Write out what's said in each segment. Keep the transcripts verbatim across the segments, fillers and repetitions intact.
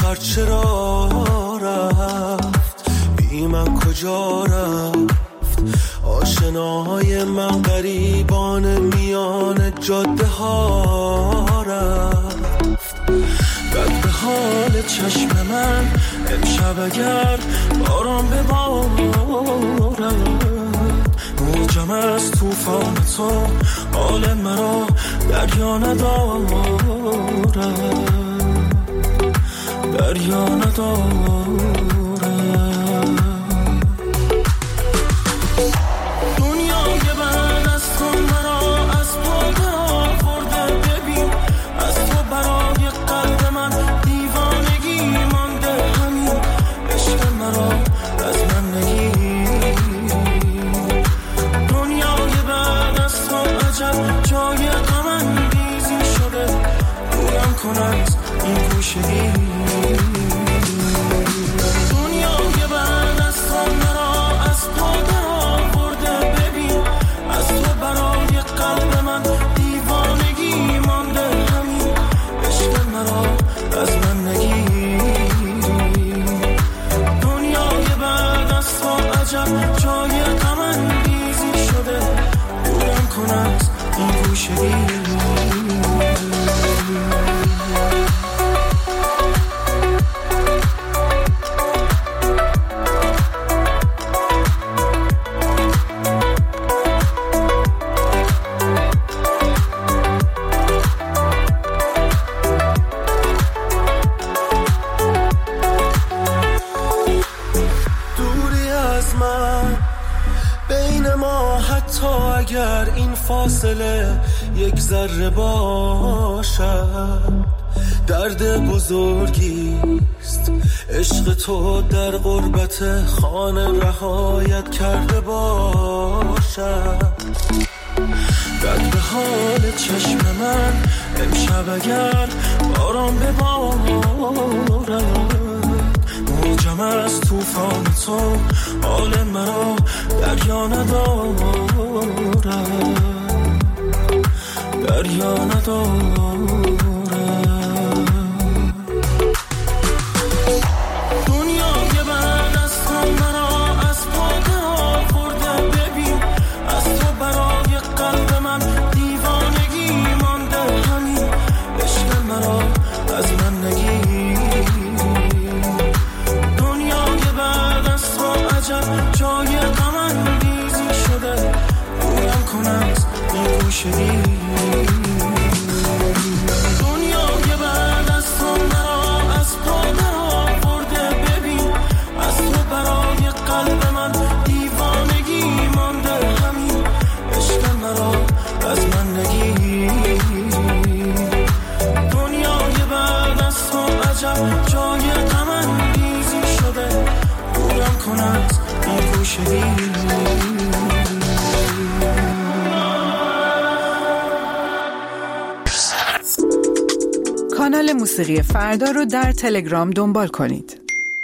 آخر چرا رفت، بی من کجا رفت، آشناهای من غریبان میان جاده ها رفت. بد به حال چشم من امشب اگر باران ببارد، موجم از توفان تو حال مرا دریا ندارد، دریا ندارد. دنیای من از تو مرا از پا برآورده، ببین از تو برای قلب من دیوانگی مانده، همین عشق مرا از من نگیر. دنیای بعد از تو عجب جای غم انگیزی شده، دورم کن از این گوشه‌ای. دنیای بعد از تو مرا از پا درآورده، ببین از تو برای قلب من دیوانگی مانده، همین عشق مرا از من نگیر. دنیای بعد از تو عجب جای غم انگیزی شده، دورم کن از این گوشه‌ای. اگر این فاصله یک ذره باشد، درد بزرگیست عشق تو در غربت خانه رهایت کرده باشد. بد به حال چشم من امشب اگر باران ببارد، موجم از توفان تو حال مرا دریا ندارد، دریا ندارد. دنیای بعد از تو مرا از پا درآورده، ببین از تو برای قلب من دیوانگی مانده، همین عشق مرا از من نگیر. دنیای بعد از تو عجب جای غم انگیزی شده، دورم کن از این گوشه‌ای. دنیای بعد از تو مرا از پا درآورده، ببین از تو برای قلب من دیوانگی مانده، همین عشق مرا از من نگیر. دنیای بعد از تو عجب جای غم انگیزی شده، دورم کن از این گوشه‌ای. کانال موسیقی فردا رو در تلگرام دنبال کنید.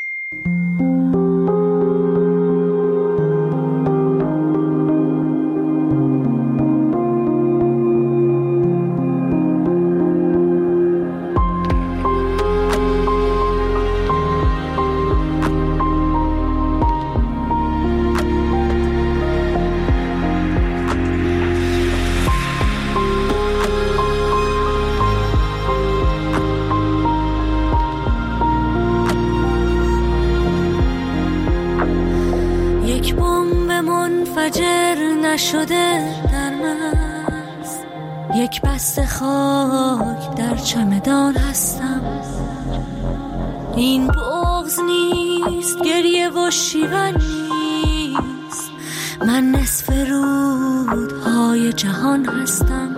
شده در مغز، یک بسته خاک در چمدان هستم. این بغض نیست، گریه و شیون نیست، من نصف رودهای جهان هستم.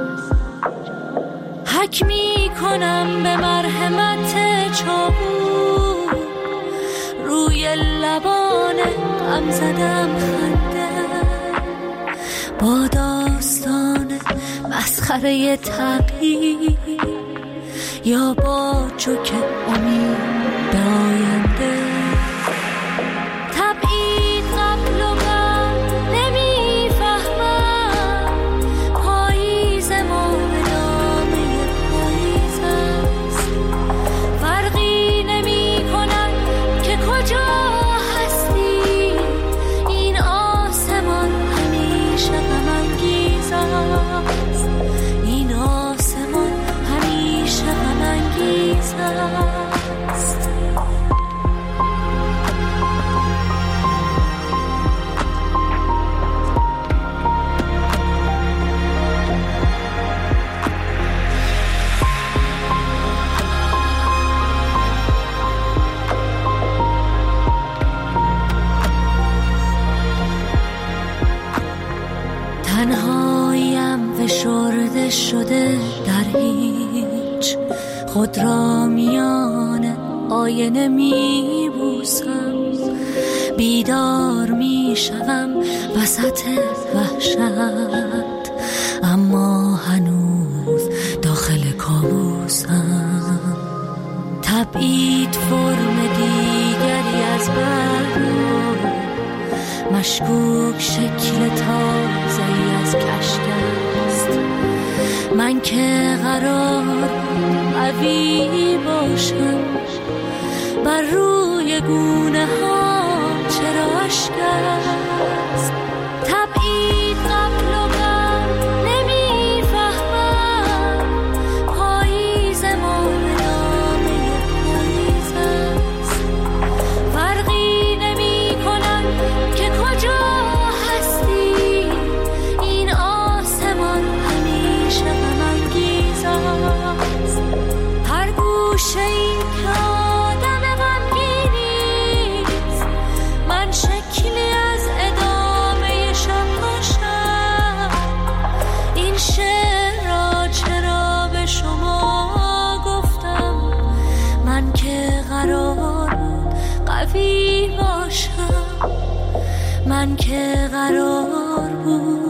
حک می کنم به مرحمت چاقو، روی لبان غم زدم خنده، با داستان مسخره تغییر یا با چوک امید به آینده. تبعید قبل و بعد نمیفهمم، پاییز ما ادامه پاییز است، فرقی نمی خود را میان آینه می بوسم، بیدار می شوم وسط وحشت، اما هنوز داخل کابوسم. تبعید فرم دیگری از برو، مشکوک شکل تازه‌ای از کشک است. من که قرار قوی باشم، بر روی گونه ها چرا اشک است؟ تبعید قبل و بعد نمیفهمم، پاییز ما نامه پاییز است. فرقی نمی کنم که کجا هستی، این آسمان همیشه غم انگیز است. هر گوشه ای که آدم غمگینی است، من شکلی از ادامه شب باشم. این شعر را چرا به شما گفتم، من که قرار بود قوی باشم، من که قرار بود.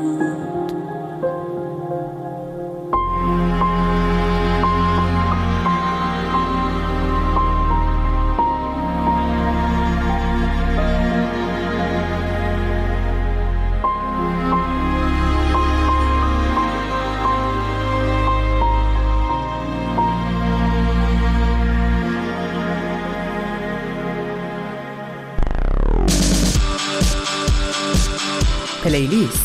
پلیلیست.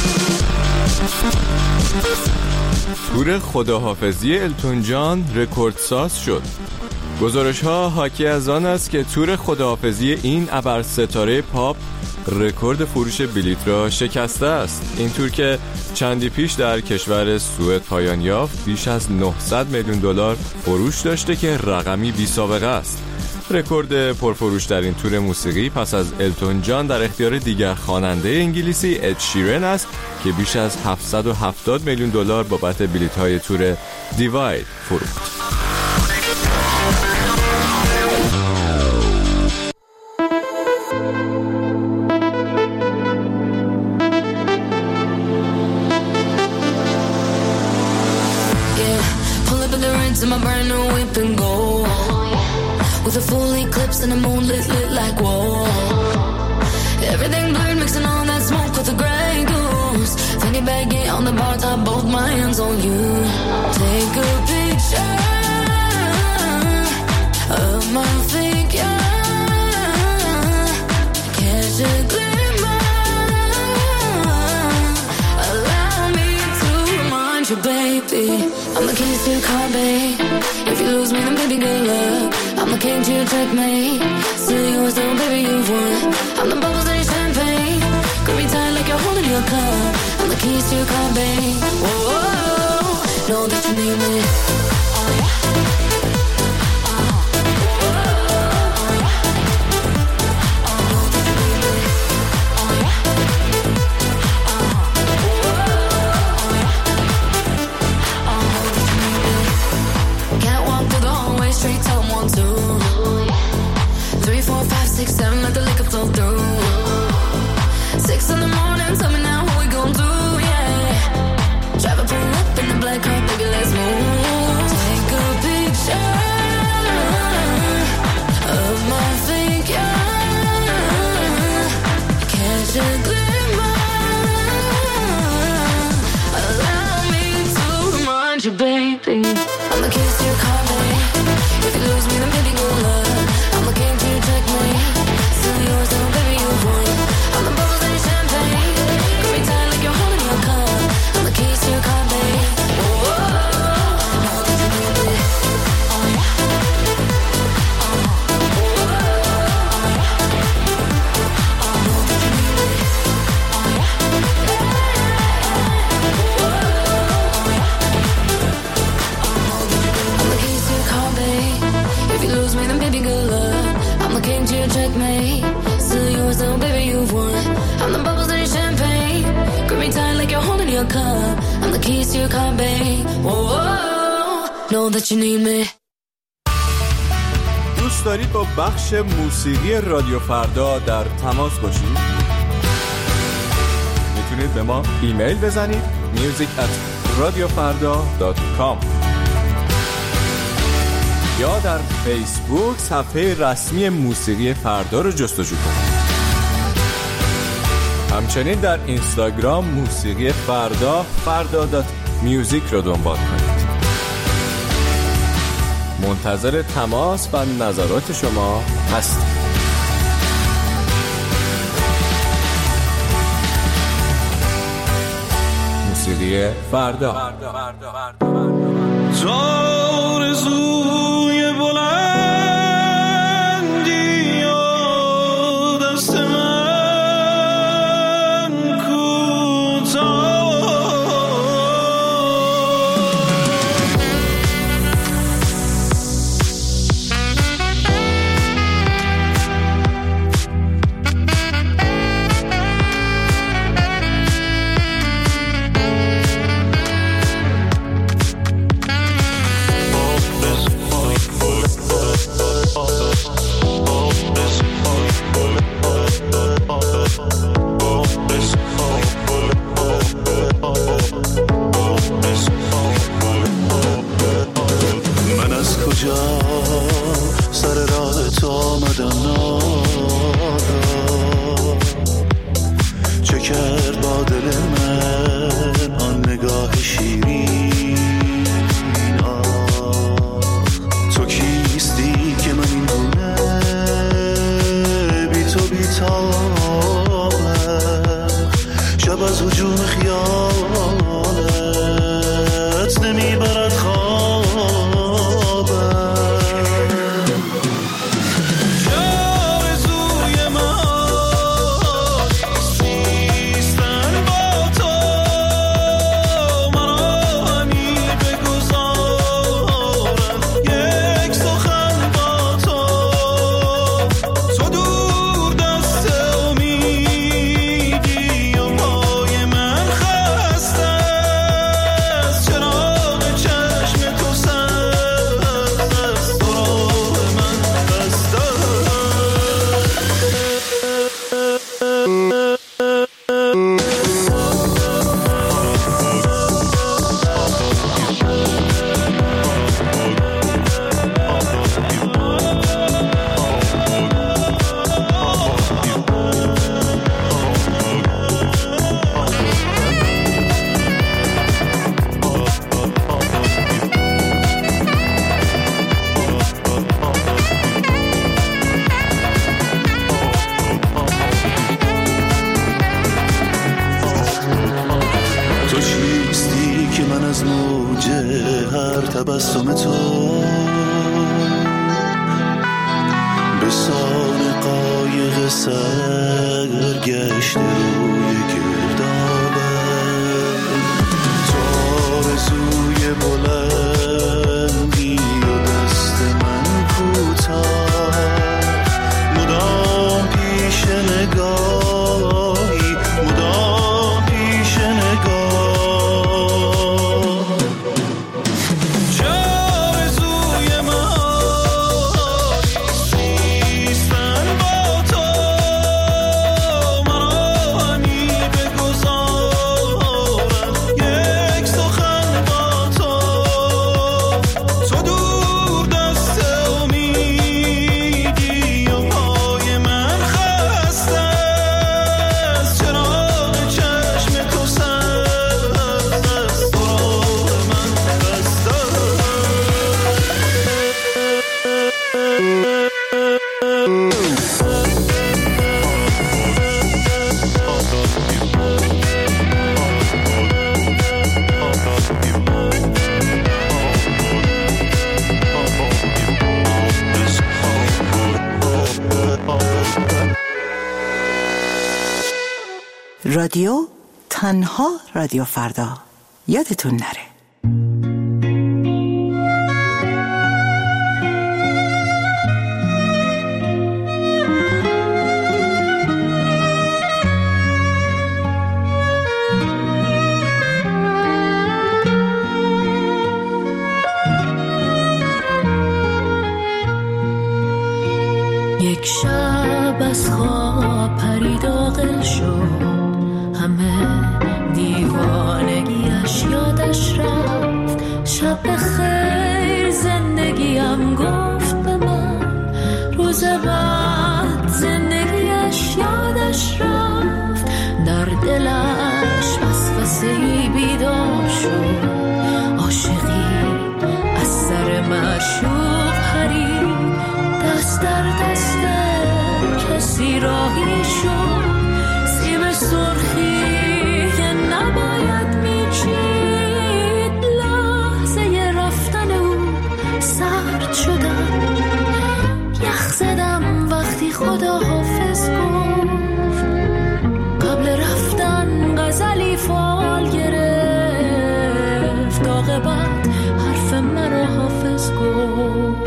تور خداحافظی التون جان رکوردساز شد. گزارش ها حاکی از آن است که تور خداحافظی این ابر ستاره پاپ رکورد فروش بلیط را شکسته است. این تور که چندی پیش در کشور سوئد پایان یافت، بیش از نهصد میلیون دلار فروش داشته که رقمی بی سابقه است. رکورد پرفروش در این تور موسیقی پس از التون جان در اختیار دیگر خواننده انگلیسی اد شیرن است که بیش از هفتصد و هفتاد میلیون دلار بابت بلیط‌های تور دیواید فروخت. With a full eclipse and a moon lit, lit like whoa. Everything blurred, mixing all that smoke with the Grey Goose. Fanny baggy on the bar top, both my hands on you. Take a picture of my figure, catch a glimmer. Allow me to remind you, baby, I'm the keys to your car, babe. If you lose me, then baby, good luck. I'm the king to your checkmate. Still yours though, baby, you've won. I'm the bubbles in your champagne. Grip me tight like you're holding your cup. I'm the keys to your car, babe. Whoa, whoa, whoa. Know that you need me. Oh yeah. Six, seven, let the liquor flow through. Six in the morning, tell me now what we gon' do, yeah. Drive a pull up in the black car, baby, let's move. Take a picture of my figure, catch a glimmer. Allow me to remind you, baby, I'm the keys to your car, baby. If you lose me, then baby, good luck. I'm the king to your checkmate. Still yours though, baby, you've won. I'm the bubbles in your champagne. Grip me tight like you're holding your cup. I'm the keys to your car, babe. Whoa, know that you need me. Oh yeah. Oh, whoa, oh yeah. Oh, know that you need me. Oh yeah. Whoa, oh yeah. Oh, know that you need me. I'm the keys to your car, babe. If you lose me, then baby, good luck. I'm the king to your checkmate. Still yours though, baby, you've won. I'm the bubbles in your champagne. Grip me tight like you're holding your cup. I'm the keys to your car, babe. Whoa, whoa. Know that you need me. دوست دارید با بخش موسیقی رادیو فردا در تماس باشید؟ میتونید به ما ایمیل بزنید music at radiofarda dot com یا در فیسبوک صفحه رسمی موسیقی فردا رو جستجو کنید. همچنین در اینستاگرام موسیقی فردا فردا دات میوزیک رو دنبال کنید. منتظر تماس و نظرات شما هستیم. موسیقی فردا. آرزوی بلندی و دست من کوتاه، سر راه تو آمدم ناگاه، چه کرد با دل من آن نگاه شیرین؟ آه تو کیستی که من این گونه بی تو بی تابم، شب از هجوم خیالت نمیبرد خواب. تبسم تو به سان قایق سرگشت روی گردابه، تو آرزوی بلندی و دست من کوتاه، مدام پیش نگاهی مدام پیش نگاه. رادیو تنها رادیو فردا، یادتون نره. یک شب از خواب پرید عاقل شد، همه دیوانگیش یادش رفت. شب خیر زندگیم گفت به من، روز بعد زندگیش یادش رفت. در دلش وسوسه‌ای بیدار شد، عاشقی از سر معشوق پرید. دست در دست کسی راهی شد، سیب سرخی که نباید میچید. لحظه رفتن او سرد شدم، یخ زدم وقتی خدا حافظ گفت. قبل رفتن غزلی فال گرفت، عاقبت حرف مرا حافظ گفت.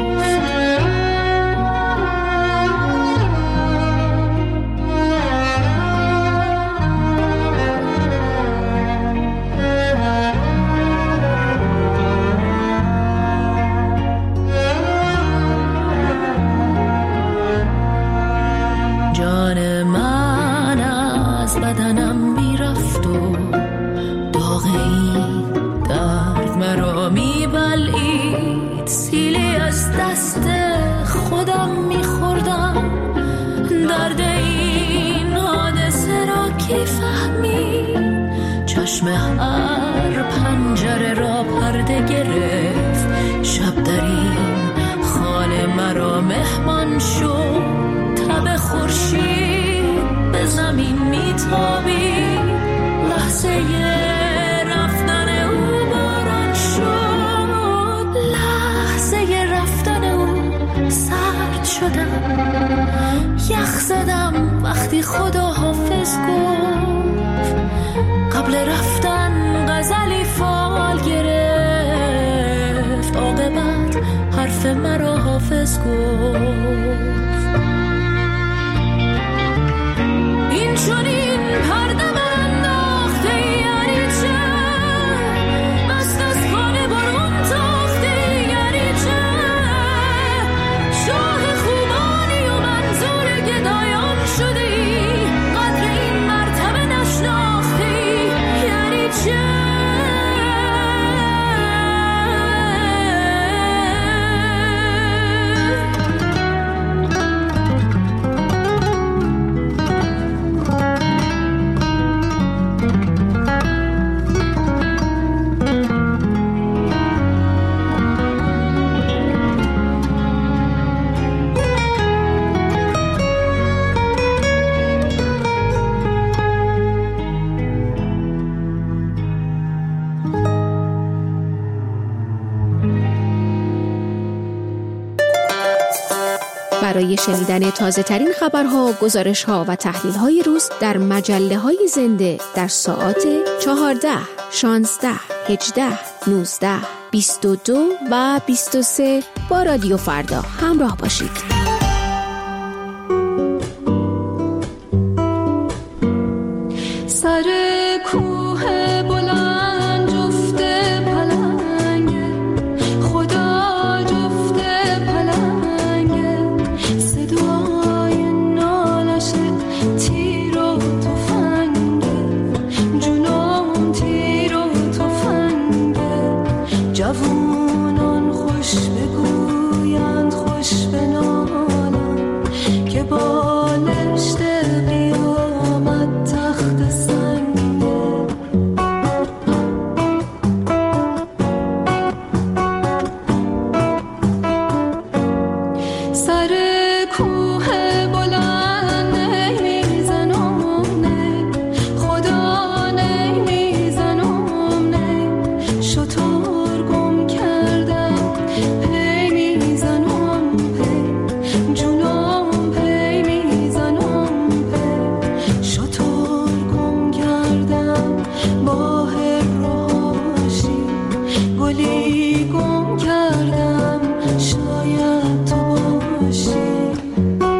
جان من از بدنم میرفت و داغ این درد مرا میبلید. سیلی از دست خودم میخوردم، درد این حادثه را کی فهمید. چشم هر پنجره را پرده گرفت، شب در این خانه مرا مهمان شد. تب خورشید به زمین میتابید، لحظه رفتن او باران شد. لحظه رفتن او سرد شدم، یخ زدم وقتی خدا حافظ گفت. قبل رفتن غزلی فال گرفت، عاقبت حرف مرا حافظ گفت. این چنین پرده من انداخته یعنی چه؟ مست از خانه برون تاخته یعنی چه؟ شاه خوبانی و منظور گدایان شدی، قدر این مرتبه نشناختی یعنی چه؟ برای شنیدن تازه ترین خبرها، گزارشها و تحلیل‌های روز در مجله‌های زنده در ساعات چهارده، شانزده، هجده، نوزده، بیست و دو و بیست و سه با رادیو فردا همراه باشید. سر کوه بلند جفت پلنگه، خدا جفت پلنگه. صدای نالش تیر و تفنگه، جنون تیر و تفنگه. جوانان خوش بگویند خوش بنالند که بالشت قیامت تخت سنگه. سر کوه بلند نمیزنم نه، خدا نمیزنم نه. شطور گم کردم پی میزنم پی، جونم پی میزنم پی. شطور گم کردم با هرهاشی، گلی گم کردم شاید تو باشی.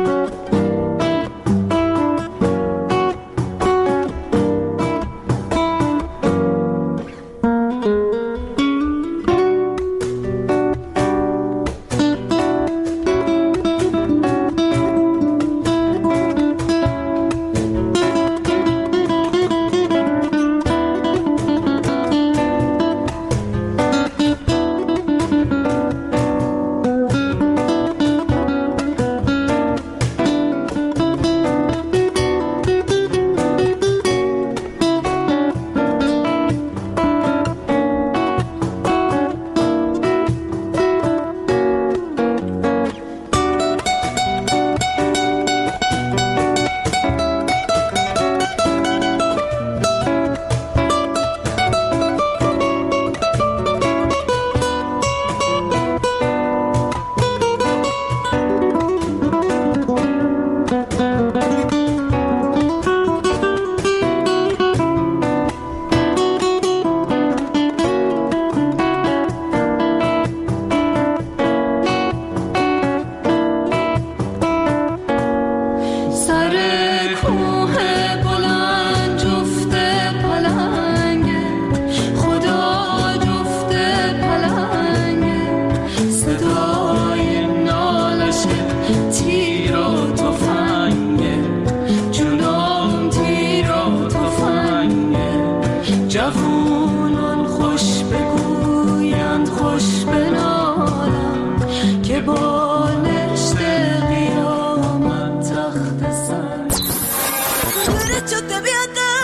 تیر و تفنگه جونم تیر و تفنگه جوونان خوش بگویند خوش بنالم که بالشت قیامت تخت سر derecho te voy a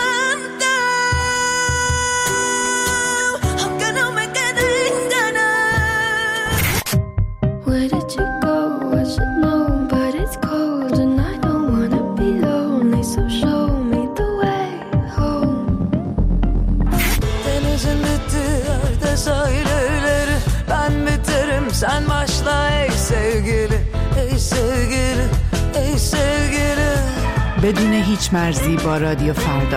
cantar aunque no me queden ganas. Where did you go? I should know, but it's cold and I don't wanna be lonely, so show me the way home. Denizin bitti yerde sahilleri ben biterim sen başla ey sevgili ey sevgili ey sevgili. بدون هیچ مرزی با رادیو فردا.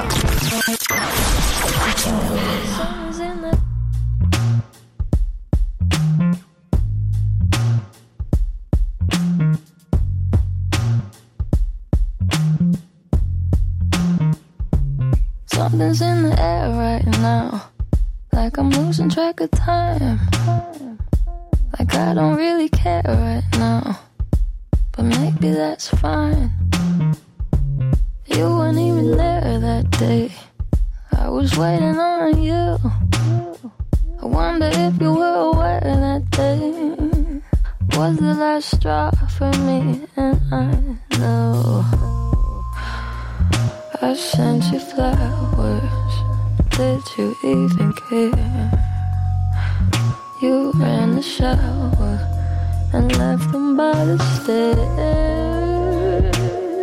Something's in the air right now, like I'm losing track of time, like I don't really care right now, but maybe that's fine. You weren't even there that day, I was waiting on you. I wonder if you were aware that day was the last straw for me, and I know I sent you flowers, did you even care? You ran the shower and left them by the stairs.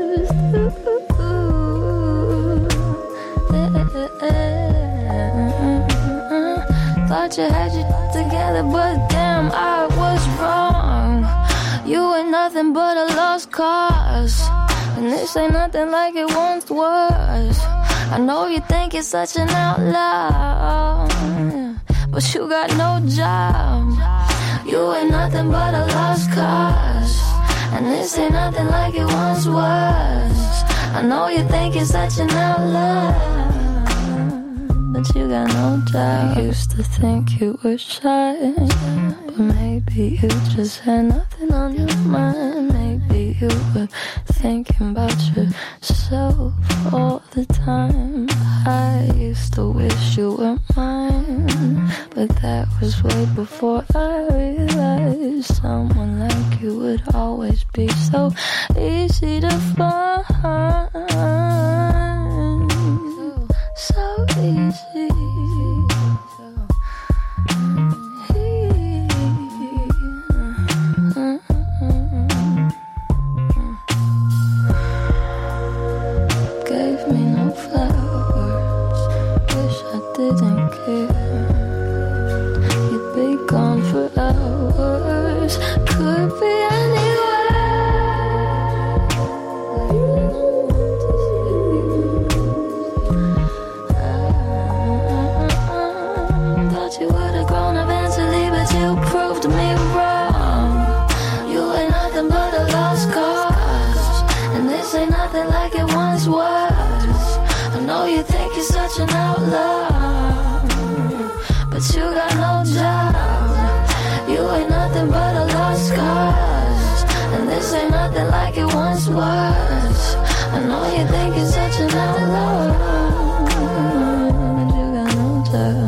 Thought you had it together, but damn, I was wrong. You ain't nothing but a lost cause, and this ain't nothing like it once was. I know you think you're such an outlaw, but you got no job. You ain't nothing but a lost cause, and this ain't nothing like it once was. I know you think you're such an outlaw, but you got no job. I used to think you were shy, but maybe you just had nothing on your mind. Maybe you were thinking about yourself all the time. I used to wish you were mine, but that was way before I realized someone like you would always be so easy to find. So easy. Gave me no flowers, wish I didn't care. You'd be gone for hours, could be you would have grown eventually, but you proved me wrong. You ain't nothing but a lost cause, and this ain't nothing like it once was. I know you think you're such an outlaw, but you got no job. You ain't nothing but a lost cause, and this ain't nothing like it once was. I know you think you're such an outlaw, but you got no job.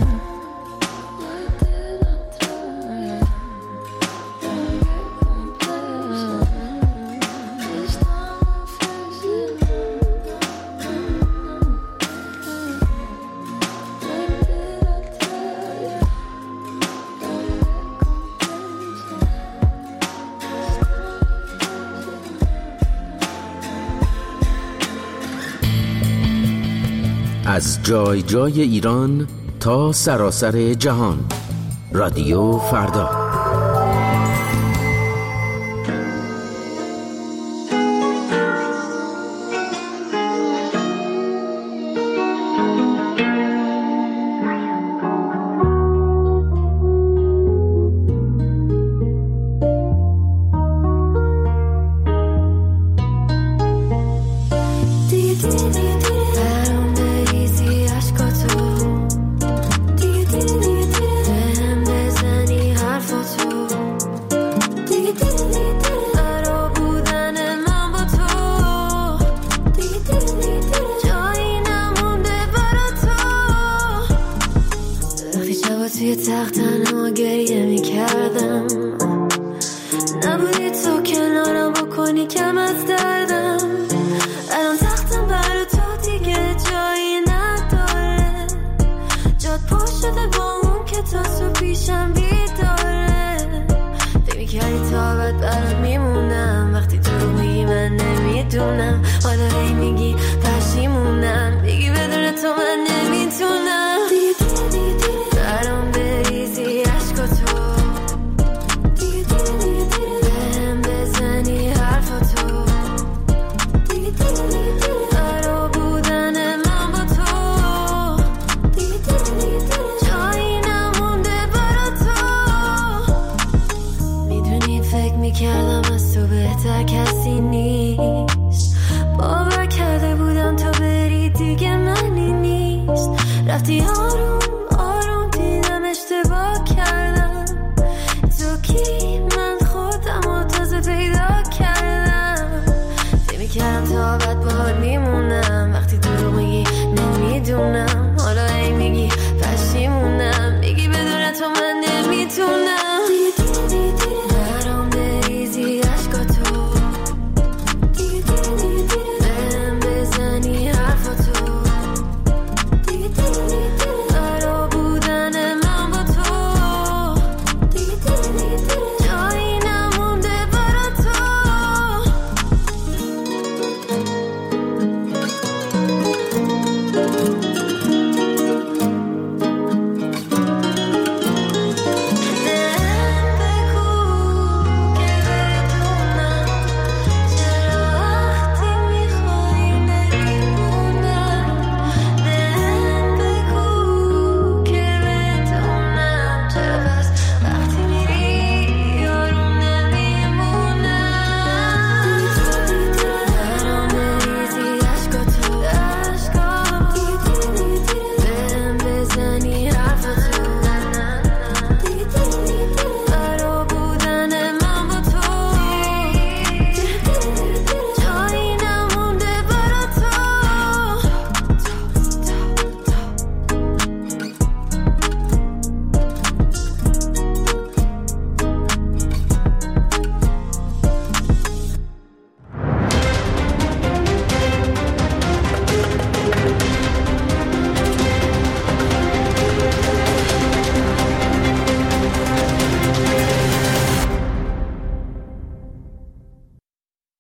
از جای جای ایران تا سراسر جهان، رادیو فردا. حرفا sini.